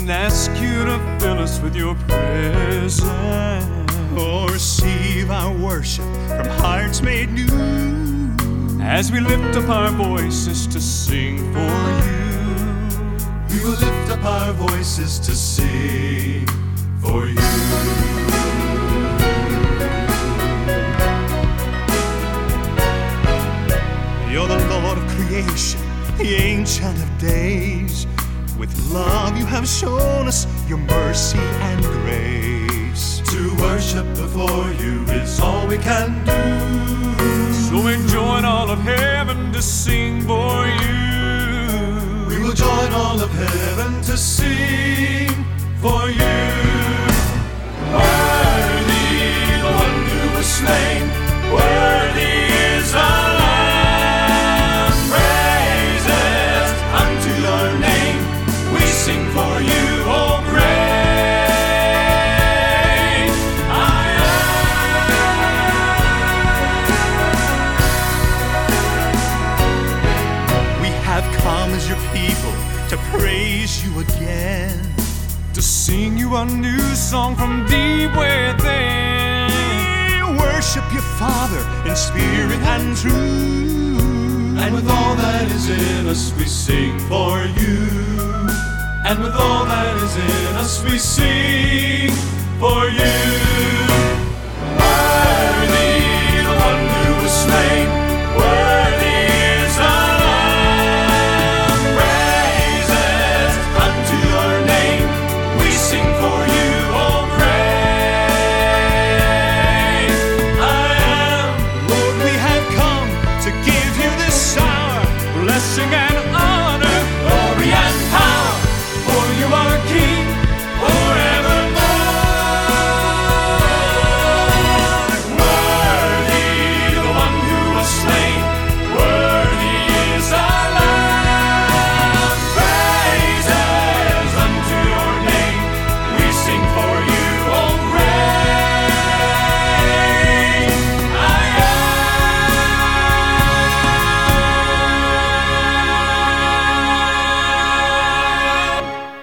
and ask you to fill us with your presence. Oh, receive our worship from hearts made new, as we lift up our voices to sing for you. We will lift up our voices to sing for you. You're the Lord of creation, the Ancient of Days. With love you have shown us your mercy and grace. To worship before you is all we can do. So we join all of heaven to sing for you. We will join all of heaven to sing for you. Worthy the one who was slain, worthy is the Lamb. Praises unto your name, we sing for you, oh great I am. We have come as your people to praise you again, to sing you a new song from deep within. We worship your Father in spirit and truth, and with all that is in us we sing for you. And with all that is in us we sing for you. Worthy the one who was slain, worthy is the Lamb. Praises unto your name, we sing for you, oh great I am. Lord, we have come to give you this hour, blessing and honor, glory and power, for you are King forevermore. Worthy the one who was slain, worthy is the Lamb. Praises unto your name, we sing for you, oh great I am.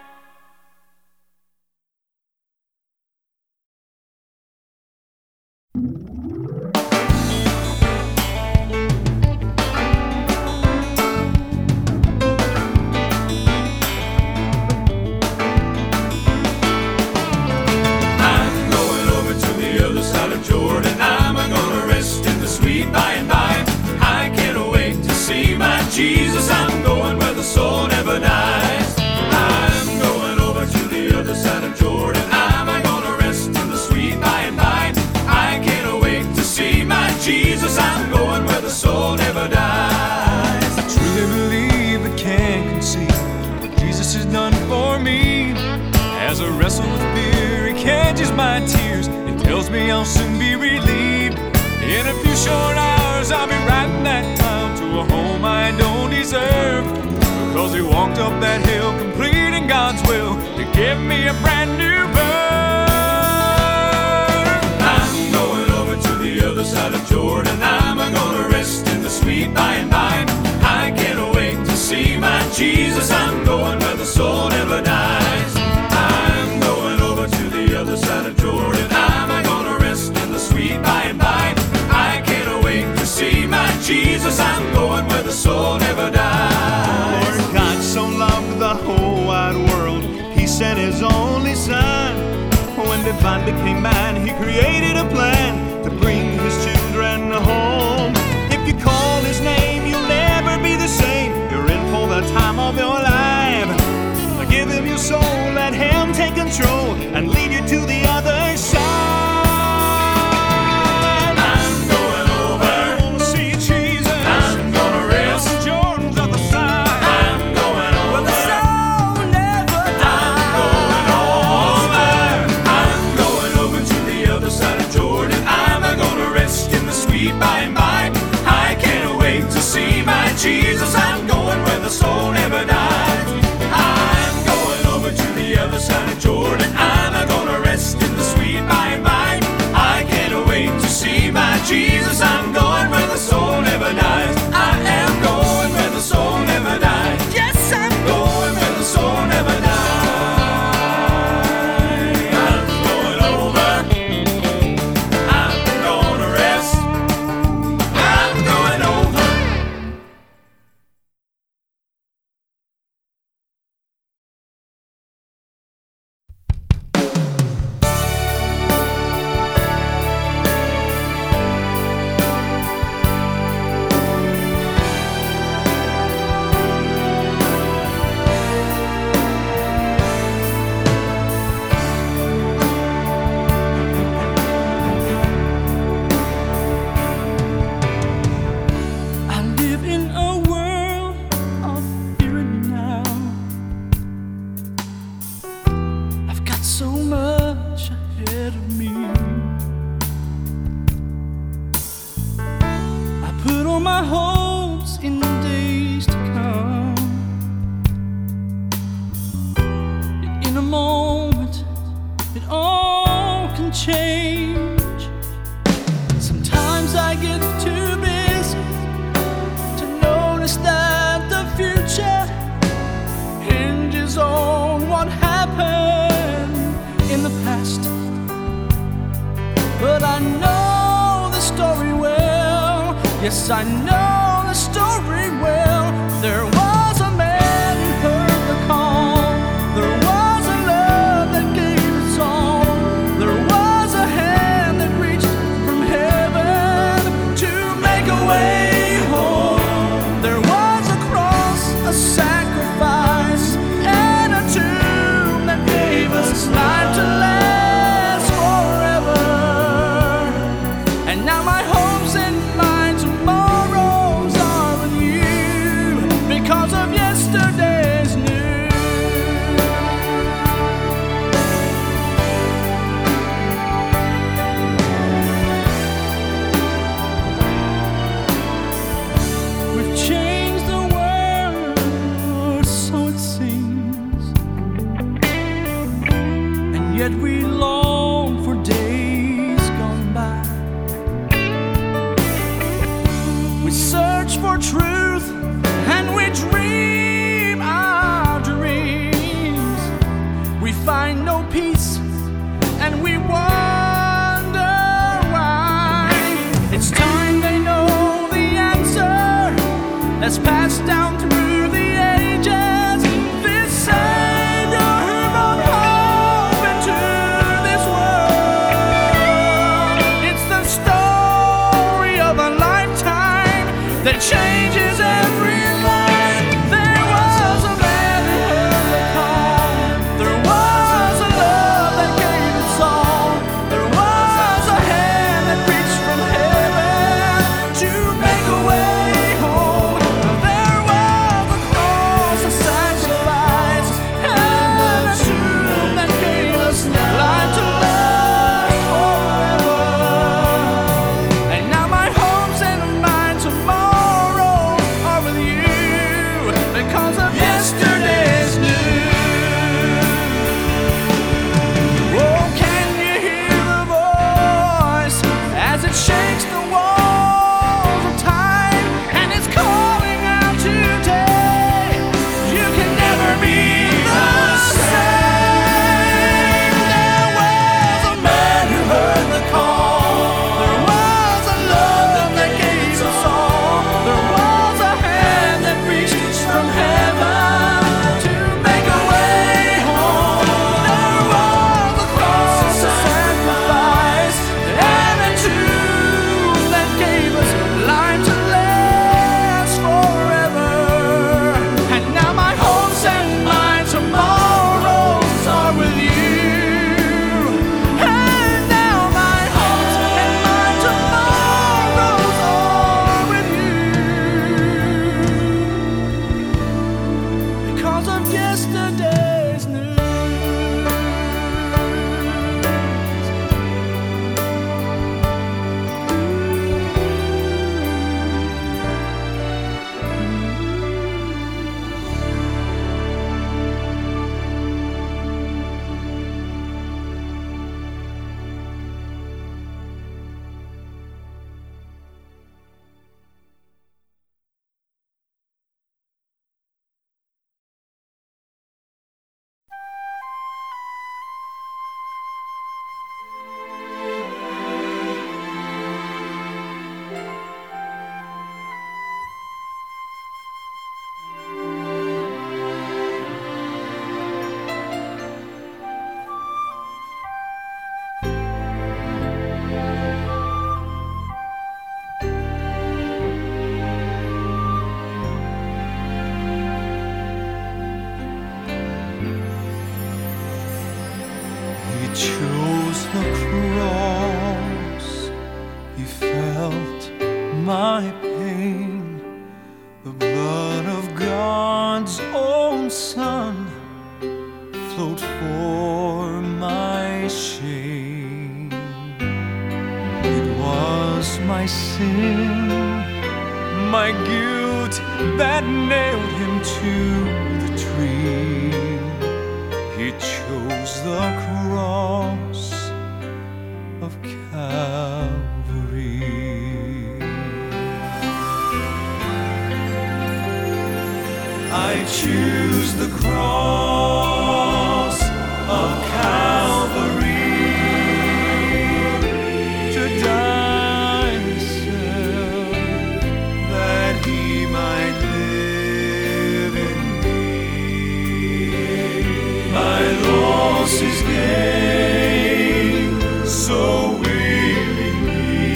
I'm going over to the other side of Jordan. I'm gonna rest in the sweet by and by. I can't wait to see my Jesus. I'm going where the soul never dies. I'm going over to the other side of Jordan. I'm gonna rest in the sweet by and by. I can't wait to see my Jesus. I'm going where the soul never dies. I truly believe but can't conceive what Jesus has done for me. As I wrestle with fear, He catches my tears and tells me I'll soon be relieved. In a few short hours I'll be riding that cloud to a home I don't deserve, because He walked up that hill complete in God's will to give me a brand new birth. I'm going over to the other side of Jordan. I'm gonna rest in the sweet by and by. I can't wait to see my Jesus. I'm going where the soul never dies. I'm going over to the other side of Jordan. I'm gonna rest in the sweet by and by. I can't wait to see my Jesus. I'm going where the soul never dies. Lord God so loved the whole wide world, He sent His only Son. When divine became man, He created a plan to bring His children home. If you call His name, you'll never be the same. You're in for the time of your life. Give Him your soul, let Him take control and lead you to the other side. I'm going over to see Jesus. I'm gonna rest in Jordan's other side. I'm going over. Where the soul never dies. I'm going over to the other side of Jordan. I'm gonna rest in the sweet by and by. I can't wait to see my Jesus. I'm going where the soul never dies. hopes in the days to come. Yet in a moment, it all can change. Sometimes I get too busy to notice that the future hinges on what happened in the past. But I know the story well. Yes, I know the story well. There was a man who heard the call. There was a love that gave its all. There was a hand that reached from heaven to make a way home. There was a cross, a sacrifice, and a tomb that gave us life to last forever. And now my hopes and my tomorrows are with you because of yesterday's news. We've changed the world, so it seems, and yet we long for days gone by. We search for truth and we dream our dreams. We find no peace and we wonder why. It's time they know the answer that's passed down through the ages. This Savior who brought hope into this world. It's the story of a lifetime that changes every life. There was a man who heard the call. There was a love that gave its all. There was a hand that reached from heaven to make a way home. There was a cross, a sacrifice, and a tomb that gave us life to last forever. And now my hopes and my tomorrows are with you because of yesterday's news. Oh, can you hear the voice as it shakes the walls of time and it's calling out today? You can never be the same. There was a man who heard the call. There was a love that gave us all. There was a hand that reached from heaven to make a way home. There was a cross, a sacrifice, and a tomb that gave us life to last forever. And now my hopes and my tomorrows are with you. And now my hopes and my tomorrows are with you because of yesterday's news. He chose the cross. He felt my pain. The blood of God's own Son flowed for my shame. It was my sin, my guilt that nailed him to the tree. He chose the cross of Calvary. I choose the cross of Calvary to die myself that he might live in me. My loss is gain, so willingly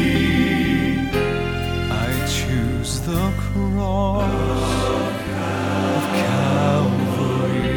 I choose the cross of Calvary.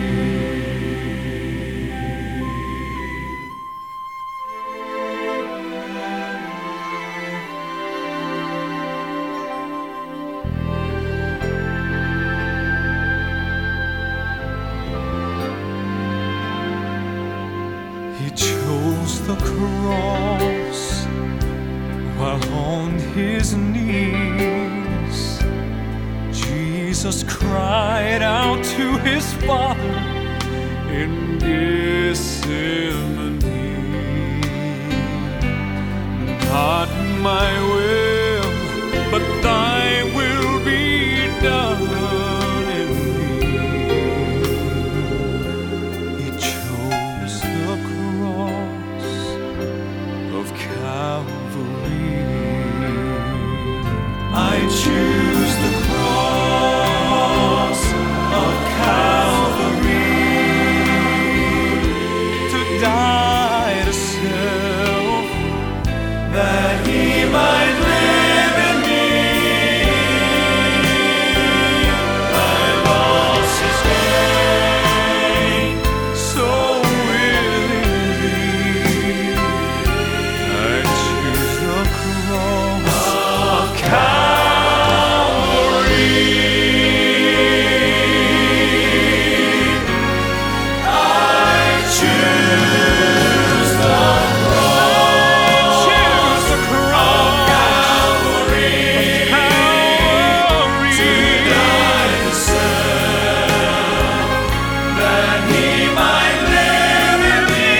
He chose the cross while on his knees. Jesus cried out to his Father in Gethsemane. Not my will, but thy will be done in me. He chose the cross of Calvary. I choose the cross of Calvary to die to self that he might live in me. My loss is gain, so willingly I choose the cross of Calvary. I choose the cross of Calvary to die to self that he might live in me.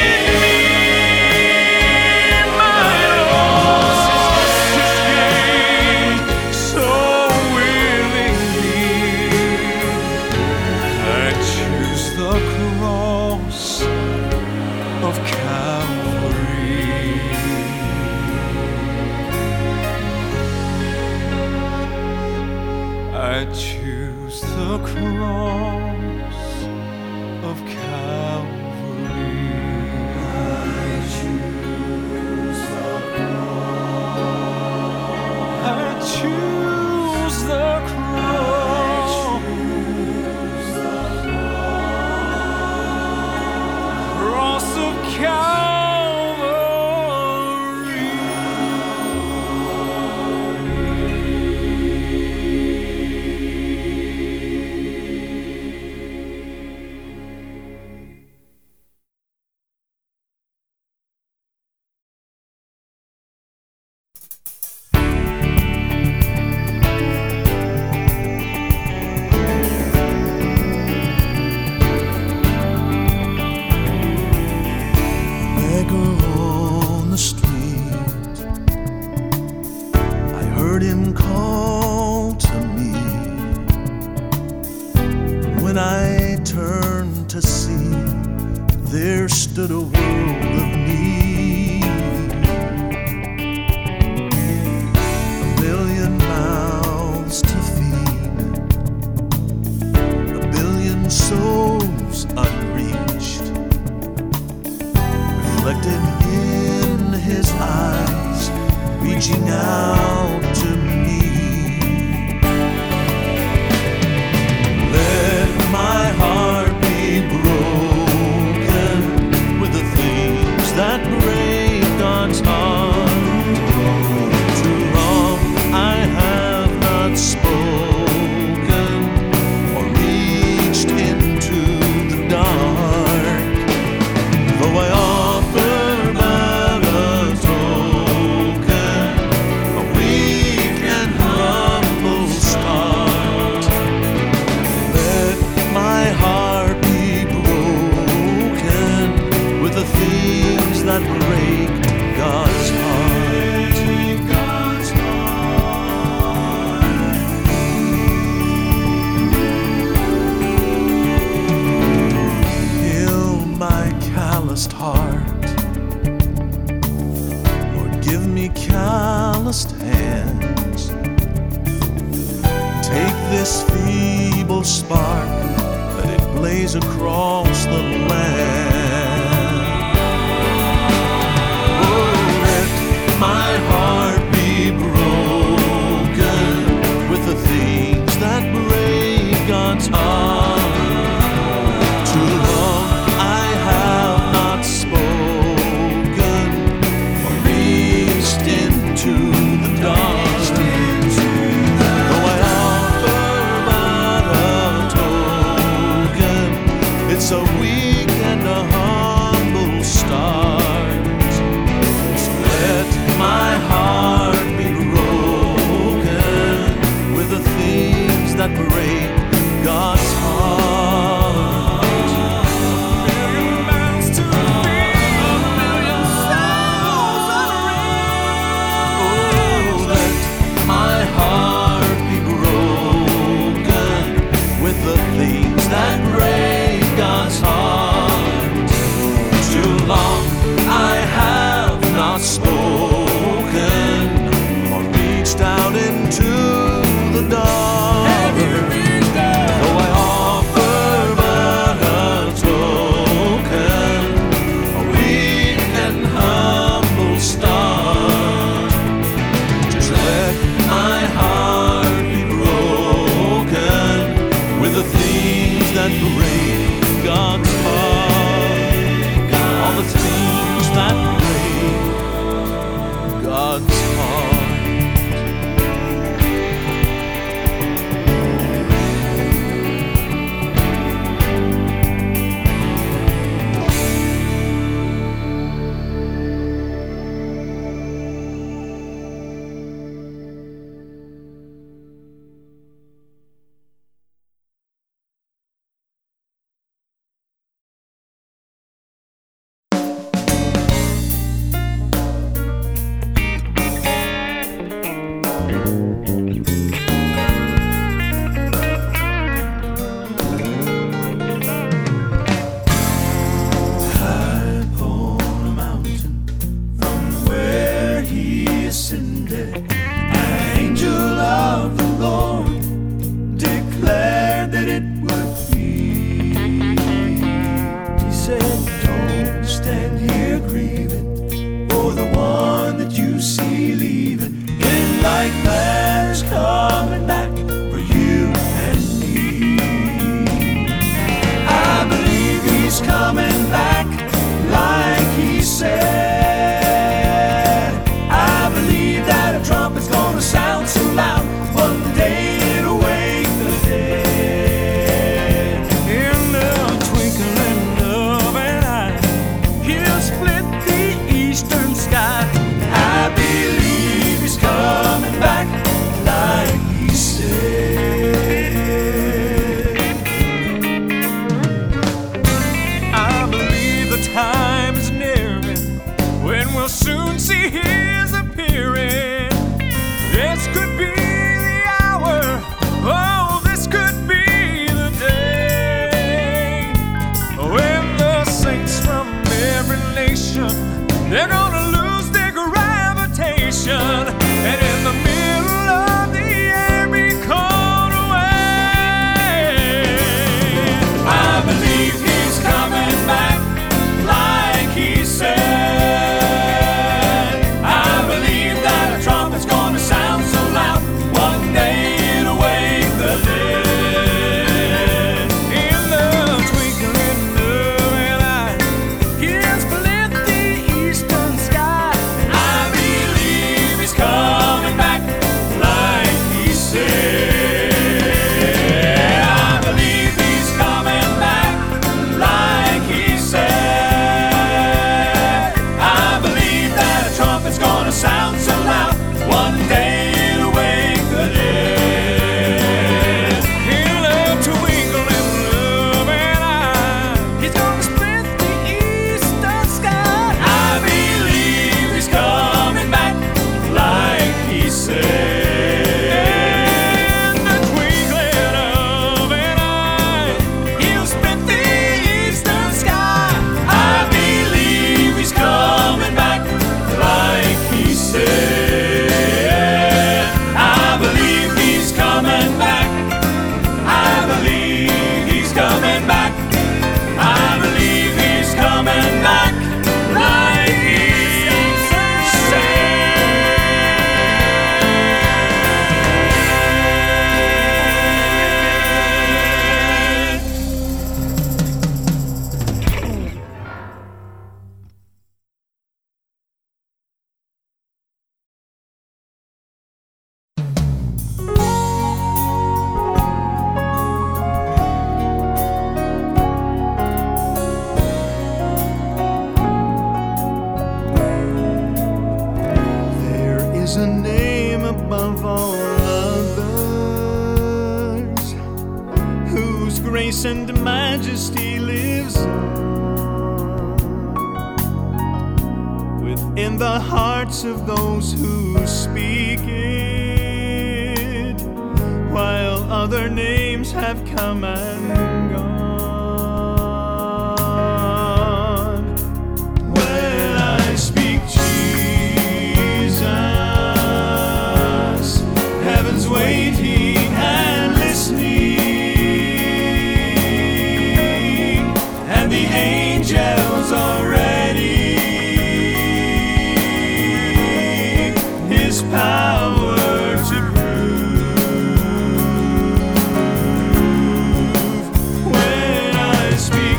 My loss is gain, so willingly I choose the cross of Calvary. I choose the cross of Calvary. I choose the cross. I choose the cross. Cross of Calvary. Beggar on the street, I heard him call to me. When I turned to see, there stood a world of need. 1,000,000 mouths to feed, 1,000,000,000 souls unreached, reflected in his eyes, reaching out to me. Let my heart be broken with the things that waves across the land. Oh, let my heart be broken with the things that break God's heart. Too long I have not spoken or reached into the dark. Though I offer but a token, it's a weak and a humble start. So let my heart be broken with the things that break God's heart. Oh, let my heart be broken with the things that break God's heart. Too long I have not spoken or reached out into the dark. Though I offer but a token, a weak and humble start. Just let my heart be broken with the things that break God's heart. All the things that break God's heart. from the hearts of those who speak it, while other names have come and gone. When I speak Jesus, heaven's waiting and listening, and the angels are ready. His power to prove. When I speak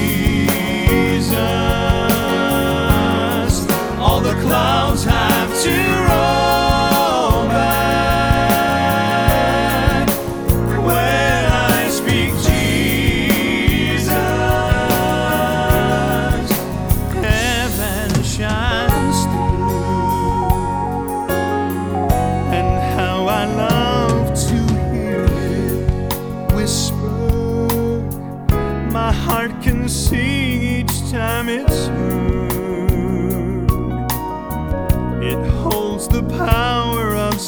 Jesus, all the clouds have to roll back. When I speak Jesus, heaven shines through. And how I love to hear it whisper. My heart can sing each time it's heard. It holds the power of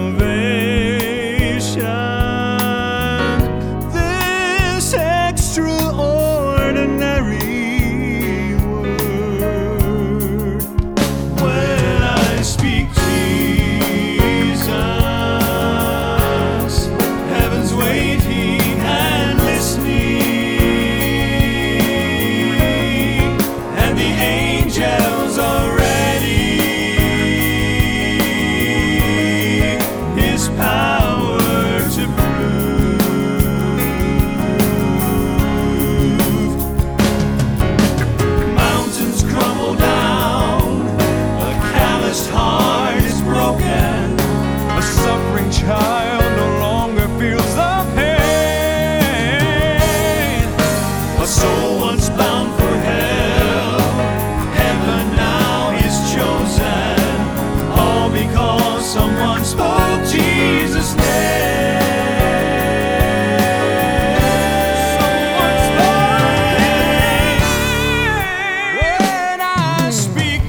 salvation. This extraordinary word. When I speak Jesus, heaven's waiting and listening, and the angels are ready. His power to prove. Mountains crumble down, a calloused heart is broken, a suffering child no longer feels the pain. A soul once bound for hell, heaven now is chosen, all because someone spoke Jesus' name. Someone spoke his name. When I speak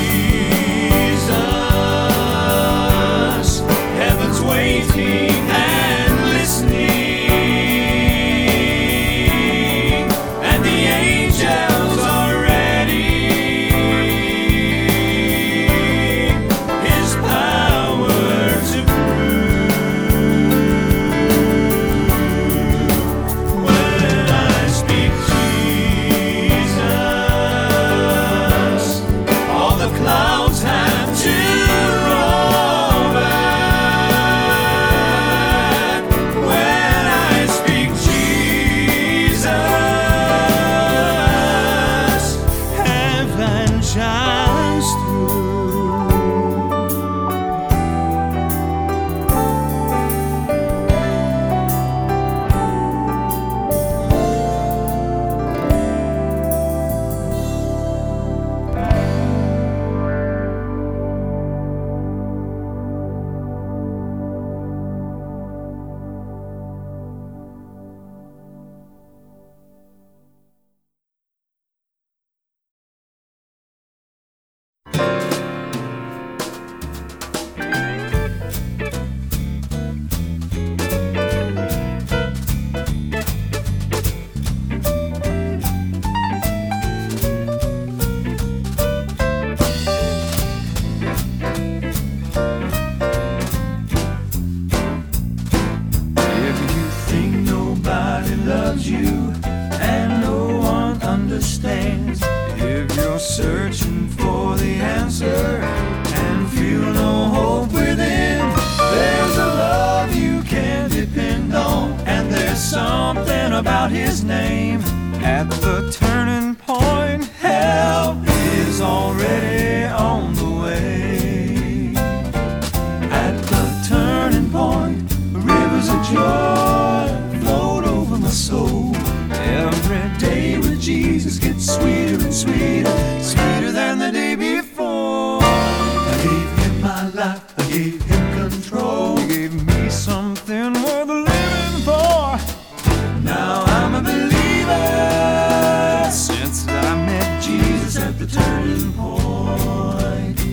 Jesus, heaven's waiting and listening, and the angels are ready. His power to prove. When I speak Jesus, all the clouds have to roll back. When I speak Jesus, heaven shines through. If you think nobody loves you and no one understands, if you're searching for the answer and feel no hope within, there's a love you can depend on, and there's something about his name. At the turning point, help is already on the way. At the turning point, rivers of joy flowed over my soul. Every day with Jesus gets sweeter and sweeter, sweeter than the day before. I gave him my life, I gave him control. He gave me something worth living for. Now I'm a believer, since I met Jesus at the turning point.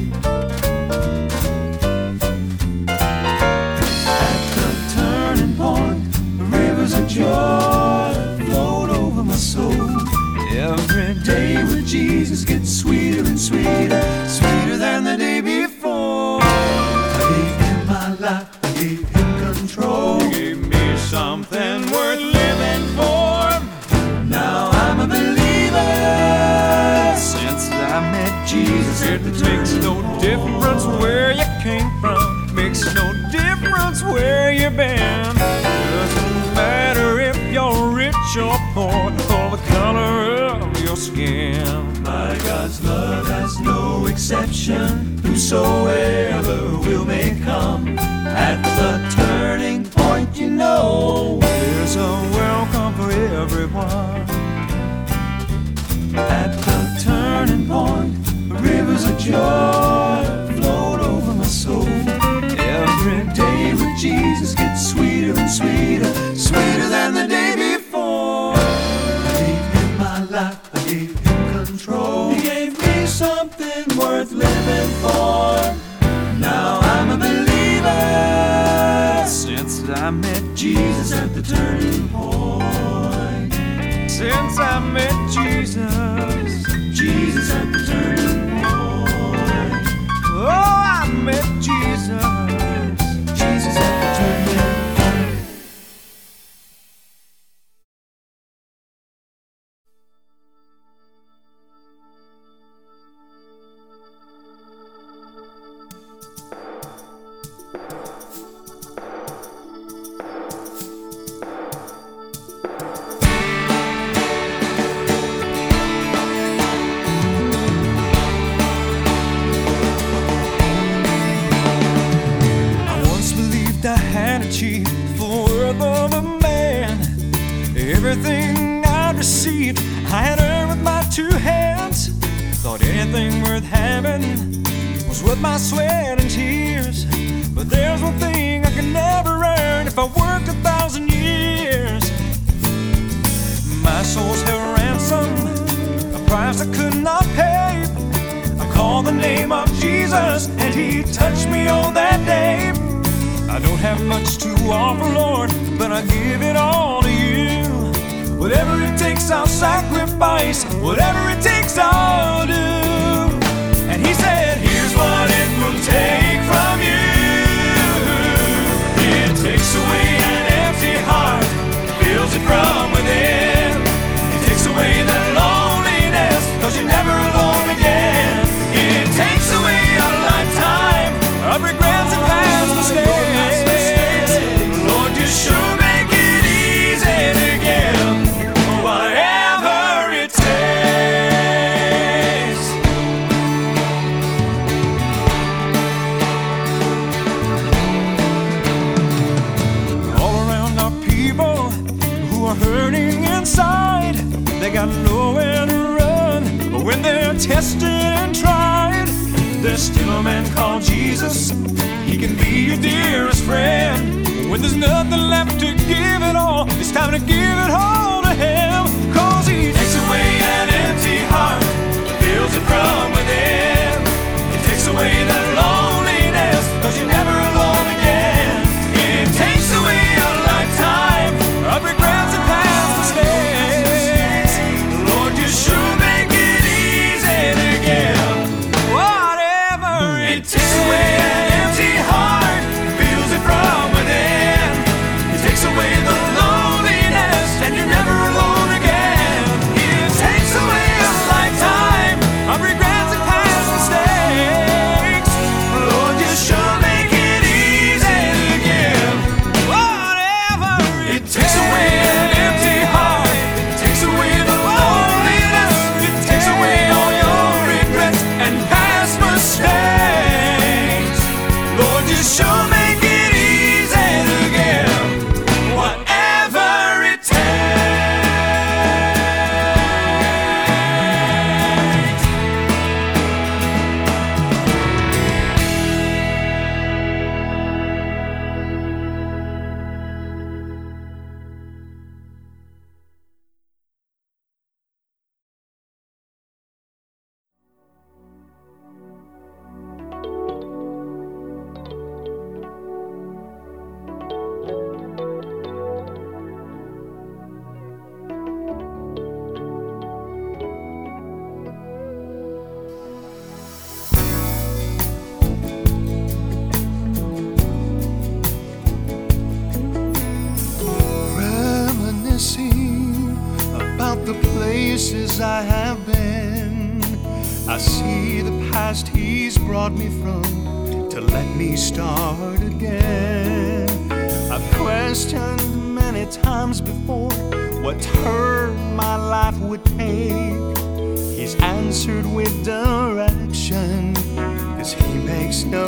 Every day with Jesus gets sweeter and sweeter, sweeter than the day before. I gave him my life, I gave him control. He gave me something worth living for. Now I'm a believer. Since I met Jesus, it makes no difference where you came from. Makes no difference where you've been. Doesn't matter if you're rich or poor, or the color of your skin. My God's love has no exception. Whosoever will may come. At the turning point, you know, there's a welcome for everyone. At the turning point, rivers of joy flowed over my soul. Every day with Jesus gets sweeter and sweeter, sweeter than the day before. I gave him my life, I gave him control. He gave me something worth living for. Now I'm a believer. Since I met Jesus at the turning point. Since I met Jesus, Jesus at the turning point. Oh, I met Jesus, Jesus at the turning point. For worth of a man, everything I'd received I had earned with my two hands. Thought anything worth having was worth my sweat and tears. But there's one thing I could never earn if I worked 1,000 years. My soul's held ransom, a price I could not pay. I called the name of Jesus and he touched me on that day. I don't have much to offer, Lord, but I give it all to you. Whatever it takes, I'll sacrifice. Whatever it takes, I'll do. And he said, here's what it will take from you. It takes away an empty heart, fills it from within. It takes away the loneliness, 'cause you're never alone again. It takes away a lifetime of regrets and past mistakes. Lord, you sure make it easy to give whatever it takes. All around are people who are hurting inside. They got nowhere to run when they're tested and tried. There's still a man called Jesus. He can be your dearest friend. When there's nothing left to give it all, it's time to give it all to him. 'Cause he takes away an empty heart, fills it from within. It takes away the loneliness, 'cause you're never alone again. It takes away a lifetime of regrets and past mistakes. Lord, you sure make it easy to give whatever it takes. Away an empty heart, fills it from within. It takes away the loneliness, and you're never alone again. places I have been. I see the past He's brought me from to let me start again. I've questioned many times before what turn my life would take. He's answered with direction, 'cause He makes no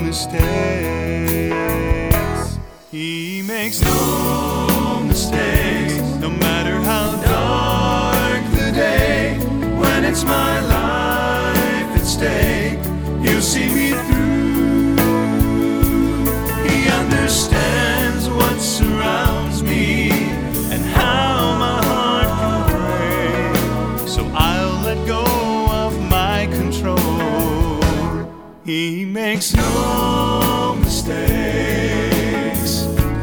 mistakes. He makes no mistakes, no matter how dark the day. When it's my life at stake, He'll see me through. He understands what surrounds me and how my heart can break. So I'll let go of my control. He makes no mistakes.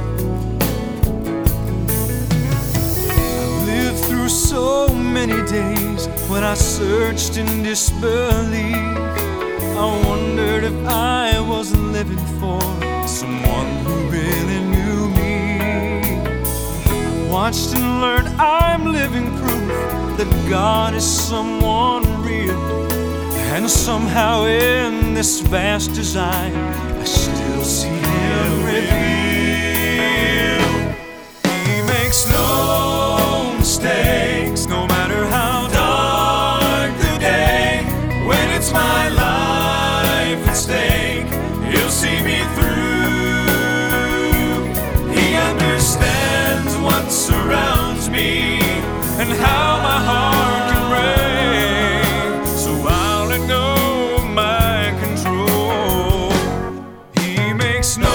I've lived through so many days when I searched in disbelief. I wondered if I was living for someone who really knew me. I watched and learned I'm living proof that God is someone real. And somehow in this vast design, I still see Him revealed. He makes no mistakes, no matter how dark the day. When it's my life at stake, He'll see me through. He understands what surrounds me and how my heart can break. So I'll let go of my control. He makes no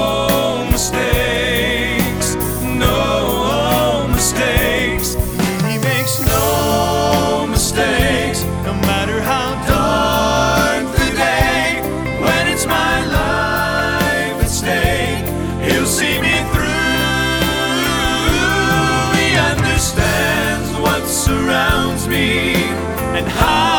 mistakes, no mistakes. He makes no mistakes, no matter how dark the day. When it's my life at stake, He'll see me through. He understands what surrounds me and how